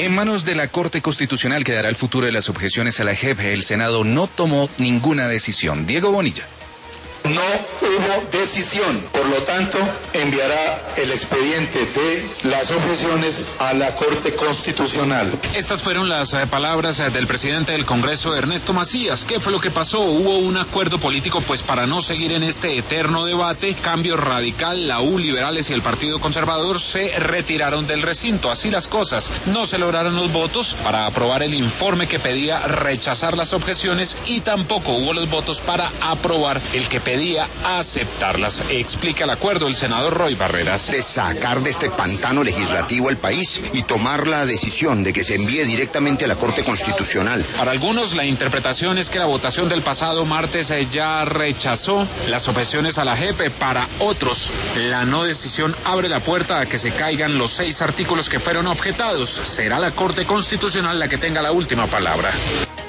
En manos de la Corte Constitucional quedará el futuro de las objeciones a la JEP. El Senado no tomó ninguna decisión. Diego Bonilla. No hubo decisión, por lo tanto, enviará el expediente de las objeciones a la Corte Constitucional. Estas fueron las palabras del presidente del Congreso, Ernesto Macías. ¿Qué fue lo que pasó? Hubo un acuerdo político, pues para no seguir en este eterno debate, Cambio Radical, la U, Liberales y el Partido Conservador se retiraron del recinto. Así las cosas, no se lograron los votos para aprobar el informe que pedía rechazar las objeciones y tampoco hubo los votos para aprobar el que pedía aceptarlas. Explica el acuerdo el senador Roy Barreras. De sacar de este pantano legislativo el país y tomar la decisión de que se envíe directamente a la Corte Constitucional. Para algunos la interpretación es que la votación del pasado martes ya rechazó las objeciones a la JEP. Para otros la no decisión abre la puerta a que se caigan los 6 artículos que fueron objetados. Será la Corte Constitucional la que tenga la última palabra.